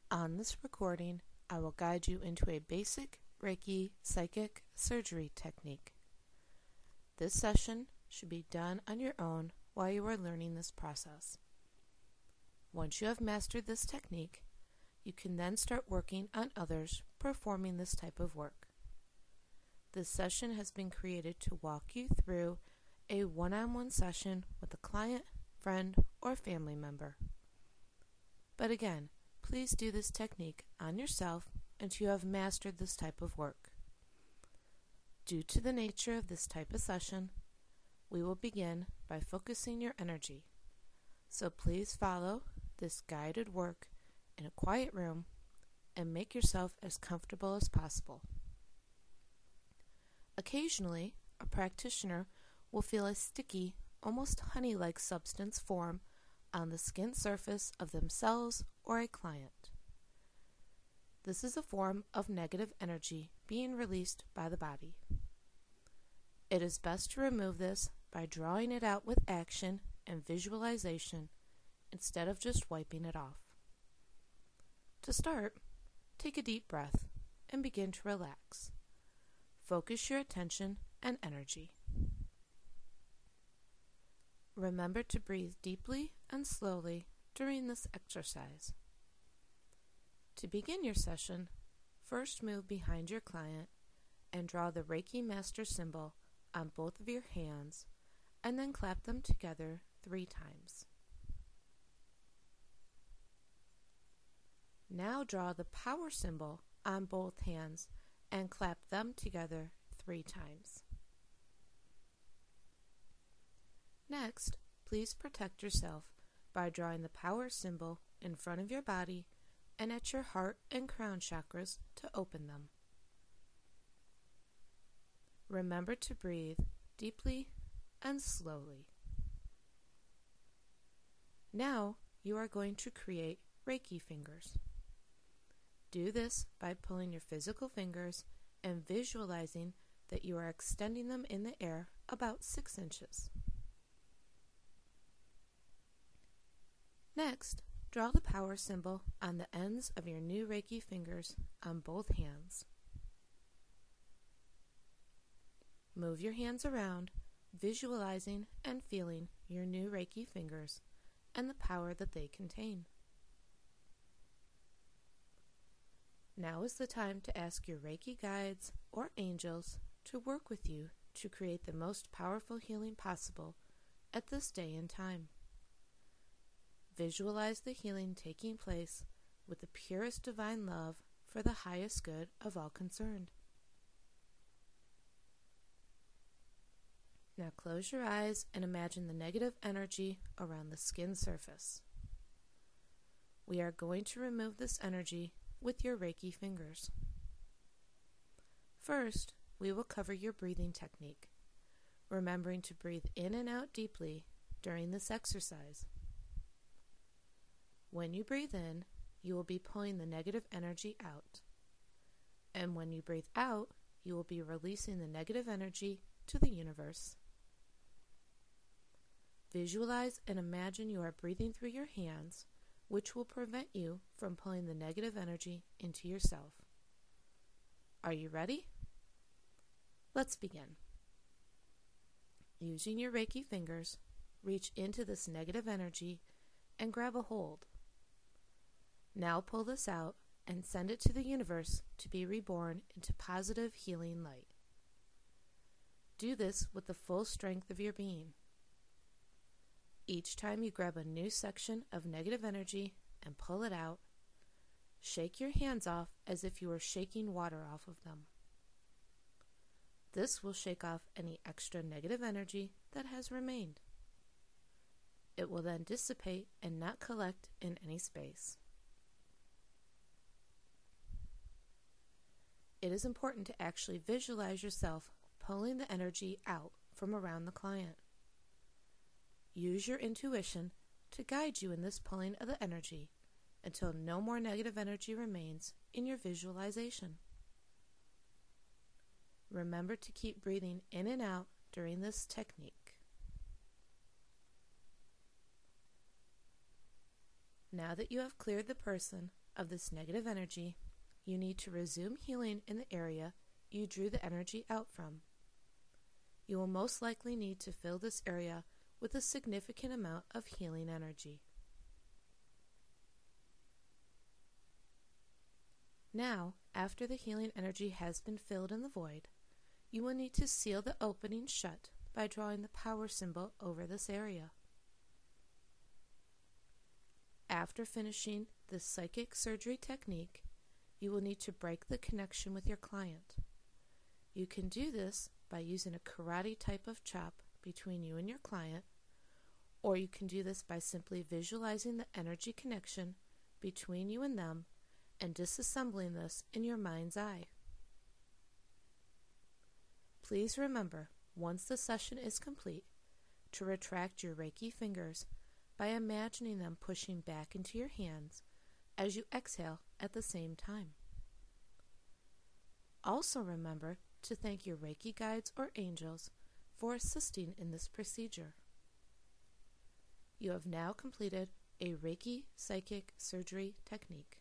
On this recording, I will guide you into a basic Reiki psychic surgery technique. This session should be done on your own while you are learning this process. Once you have mastered this technique, you can then start working on others performing this type of work. This session has been created to walk you through a one-on-one session with a client, friend, or family member. But again, please do this technique on yourself until you have mastered this type of work. Due to the nature of this type of session, we will begin by focusing your energy. So please follow this guided work in a quiet room and make yourself as comfortable as possible. Occasionally, a practitioner will feel a sticky, almost honey-like substance form on the skin surface of themselves or a client. This is a form of negative energy being released by the body. It is best to remove this by drawing it out with action and visualization instead of just wiping it off. To start, take a deep breath and begin to relax. Focus your attention and energy. Remember to breathe deeply and slowly during this exercise. To begin your session, first move behind your client and draw the Reiki Master symbol on both of your hands and then clap them together 3 times. Now draw the power symbol on both hands and clap them together 3 times. Next, please protect yourself by drawing the power symbol in front of your body and at your heart and crown chakras to open them. Remember to breathe deeply and slowly. Now you are going to create Reiki fingers. Do this by pulling your physical fingers and visualizing that you are extending them in the air about 6 inches. Next, draw the power symbol on the ends of your new Reiki fingers on both hands. Move your hands around, visualizing and feeling your new Reiki fingers and the power that they contain. Now is the time to ask your Reiki guides or angels to work with you to create the most powerful healing possible at this day and time. Visualize the healing taking place with the purest divine love for the highest good of all concerned. Now close your eyes and imagine the negative energy around the skin surface. We are going to remove this energy with your Reiki fingers. First, we will cover your breathing technique, remembering to breathe in and out deeply during this exercise. When you breathe in, you will be pulling the negative energy out. And when you breathe out, you will be releasing the negative energy to the universe. Visualize and imagine you are breathing through your hands, which will prevent you from pulling the negative energy into yourself. Are you ready? Let's begin. Using your Reiki fingers, reach into this negative energy and grab a hold. Now pull this out and send it to the universe to be reborn into positive healing light. Do this with the full strength of your being. Each time you grab a new section of negative energy and pull it out, shake your hands off as if you were shaking water off of them. This will shake off any extra negative energy that has remained. It will then dissipate and not collect in any space. It is important to actually visualize yourself pulling the energy out from around the client. Use your intuition to guide you in this pulling of the energy until no more negative energy remains in your visualization. Remember to keep breathing in and out during this technique. Now that you have cleared the person of this negative energy, you need to resume healing in the area you drew the energy out from. You will most likely need to fill this area with a significant amount of healing energy. Now, after the healing energy has been filled in the void, you will need to seal the opening shut by drawing the power symbol over this area. After finishing this psychic surgery technique, you will need to break the connection with your client. You can do this by using a karate type of chop between you and your client, or you can do this by simply visualizing the energy connection between you and them and disassembling this in your mind's eye. Please remember, once the session is complete, to retract your Reiki fingers by imagining them pushing back into your hands as you exhale at the same time. Also remember to thank your Reiki guides or angels for assisting in this procedure. You have now completed a Reiki psychic surgery technique.